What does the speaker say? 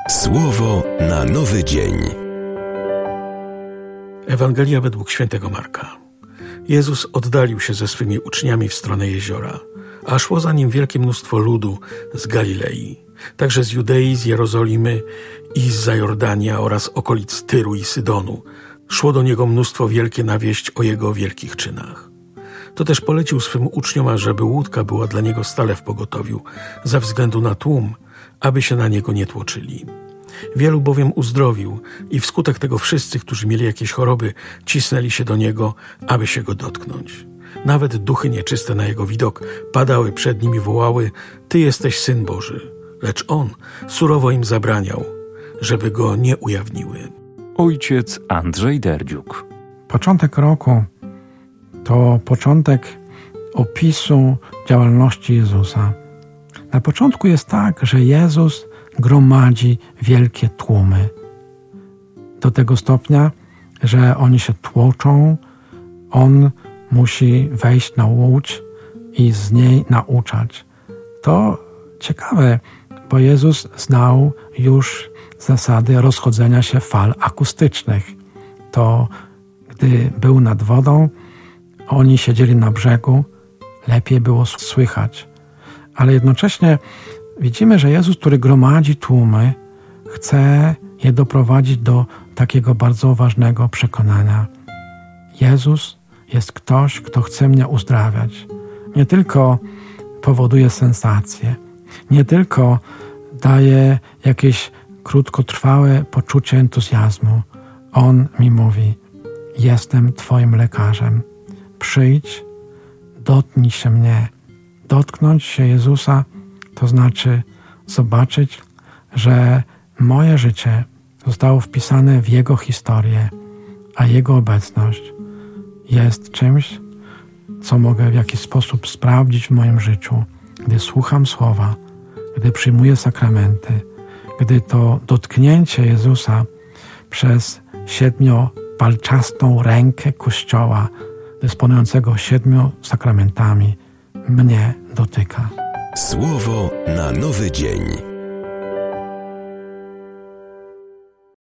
Słowo na nowy dzień. Ewangelia według świętego Marka. Jezus oddalił się ze swymi uczniami w stronę jeziora, a szło za nim wielkie mnóstwo ludu z Galilei, także z Judei, z Jerozolimy i z Zajordania oraz okolic Tyru i Sydonu. Szło do niego mnóstwo wielkie na wieść o jego wielkich czynach. To też polecił swym uczniom, ażeby łódka była dla niego stale w pogotowiu, ze względu na tłum, aby się na niego nie tłoczyli. Wielu bowiem uzdrowił i wskutek tego wszyscy, którzy mieli jakieś choroby, cisnęli się do niego, aby się go dotknąć. Nawet duchy nieczyste na jego widok padały przed nim i wołały: Ty jesteś Syn Boży. Lecz on surowo im zabraniał, żeby go nie ujawniły. Ojciec Andrzej Derdziuk. Początek roku to początek opisu działalności Jezusa. Na początku jest tak, że Jezus gromadzi wielkie tłumy. Do tego stopnia, że oni się tłoczą, on musi wejść na łódź i z niej nauczać. To ciekawe, bo Jezus znał już zasady rozchodzenia się fal akustycznych. To gdy był nad wodą, oni siedzieli na brzegu, lepiej było słychać. Ale jednocześnie widzimy, że Jezus, który gromadzi tłumy, chce je doprowadzić do takiego bardzo ważnego przekonania. Jezus jest ktoś, kto chce mnie uzdrawiać. Nie tylko powoduje sensacje, nie tylko daje jakieś krótkotrwałe poczucie entuzjazmu. On mi mówi: jestem Twoim lekarzem. Przyjdź, dotknij się mnie. Dotknąć się Jezusa to znaczy zobaczyć, że moje życie zostało wpisane w Jego historię, a Jego obecność jest czymś, co mogę w jakiś sposób sprawdzić w moim życiu, gdy słucham Słowa, gdy przyjmuję sakramenty, gdy to dotknięcie Jezusa przez 7-palczastą rękę Kościoła, dysponującego 7 sakramentami, mnie dotyka. Słowo na nowy dzień.